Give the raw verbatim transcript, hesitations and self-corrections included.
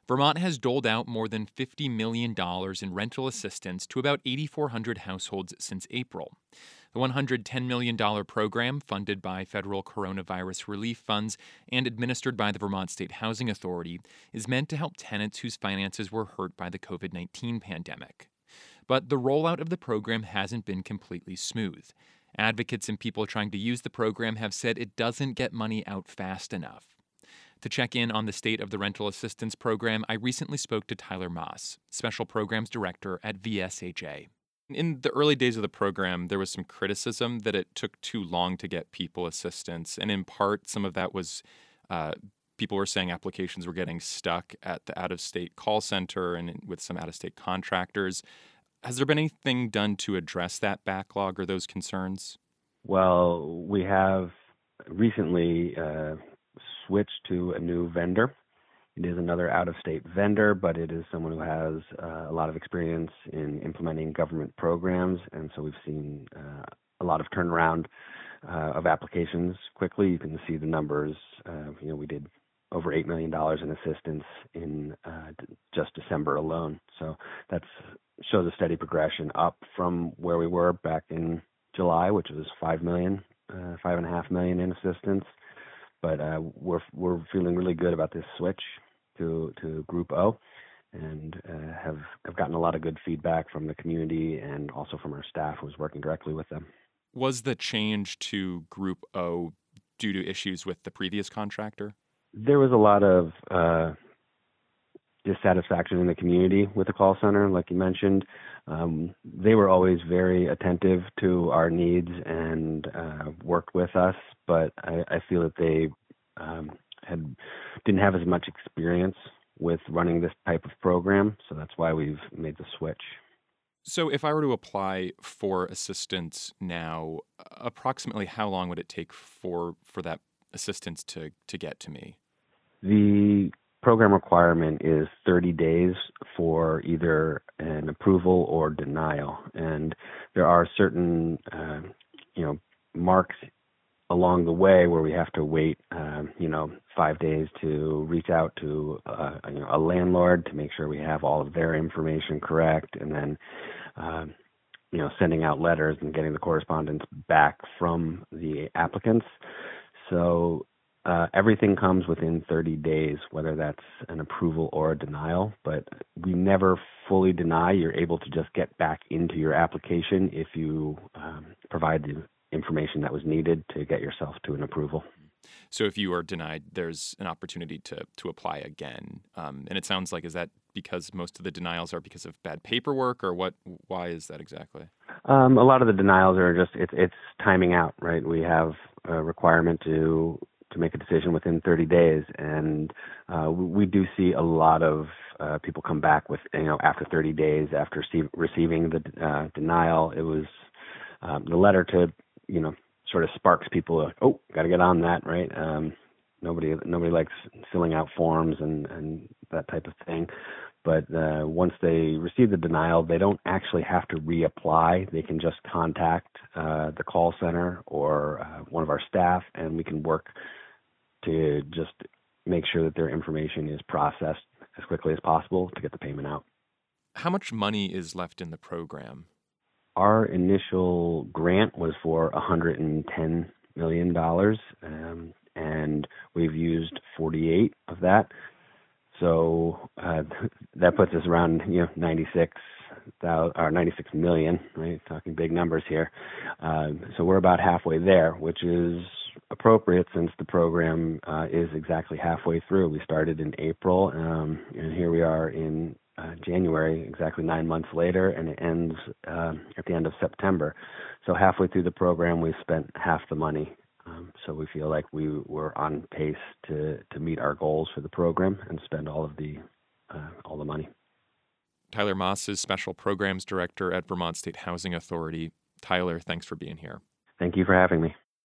Vermont has doled out more than fifty million dollars in rental assistance to about eight thousand four hundred households since April. The one hundred ten million dollars program, funded by federal coronavirus relief funds and administered by the Vermont State Housing Authority, is meant to help tenants whose finances were hurt by the covid nineteen pandemic. But the rollout of the program hasn't been completely smooth. Advocates and people trying to use the program have said it doesn't get money out fast enough. To check in on the state of the rental assistance program, I recently spoke to Tyler Moss, Special Programs Director at V S H A. In the early days of the program, there was some criticism that it took too long to get people assistance, and in part, some of that was uh, people were saying applications were getting stuck at the out-of-state call center and with some out-of-state contractors. Has there been anything done to address that backlog or those concerns? Well, we have recently uh, switched to a new vendor. It is another out-of-state vendor, but it is someone who has uh, a lot of experience in implementing government programs, and so we've seen uh, a lot of turnaround uh, of applications quickly. You can see the numbers. Uh, you know, we did over eight million dollars in assistance in uh, d- just December alone. So that shows a steady progression up from where we were back in July, which was five million dollars, uh, five and a half million dollars in assistance. But uh, we're we're feeling really good about this switch to to Group O, and uh, have have gotten a lot of good feedback from the community and also from our staff who's working directly with them. Was the change to Group O due to issues with the previous contractor? There was a lot of uh, dissatisfaction in the community with the call center, like you mentioned. Um, they were always very attentive to our needs and uh, worked with us, but I, I feel that they um, had didn't have as much experience with running this type of program, so that's why we've made the switch. So if I were to apply for assistance now, approximately how long would it take for, for that assistance to, to get to me? The program requirement is thirty days for either an approval or denial, and there are certain, uh, you know, marks along the way where we have to wait, um, you know, five days to reach out to uh, you know, a landlord to make sure we have all of their information correct, and then, um, you know, sending out letters and getting the correspondence back from the applicants. So Uh, everything comes within thirty days, whether that's an approval or a denial, but we never fully deny. You're able to just get back into your application if you um, provide the information that was needed to get yourself to an approval. So if you are denied, there's an opportunity to to apply again. Um, and it sounds like, is that because most of the denials are because of bad paperwork, or what? Why is that exactly? Um, a lot of the denials are just, it's, it's timing out, right? We have a requirement to to make a decision within thirty days. And uh, we do see a lot of uh, people come back with, you know, after thirty days, after see- receiving the uh, denial. It was um, the letter to, you know, sort of sparks people, like, oh, got to get on that, right? Um, nobody nobody likes filling out forms and, and that type of thing. But uh, once they receive the denial, they don't actually have to reapply. They can just contact uh, the call center or uh, one of our staff, and we can work to just make sure that their information is processed as quickly as possible to get the payment out. How much money is left in the program? Our initial grant was for one hundred ten million dollars, um, and we've used forty-eight of that. So uh, that puts us around, you know, ninety-six thousand or ninety-six million, right? Talking big numbers here. Uh, so we're about halfway there, which is appropriate since the program uh, is exactly halfway through. We started in April, um, and here we are in uh, January, exactly nine months later, and it ends uh, at the end of September. So halfway through the program, we've spent half the money. Um, so we feel like we were on pace to, to meet our goals for the program and spend all of the uh, all the money. Tyler Moss is Special Programs Director at Vermont State Housing Authority. Tyler, thanks for being here. Thank you for having me.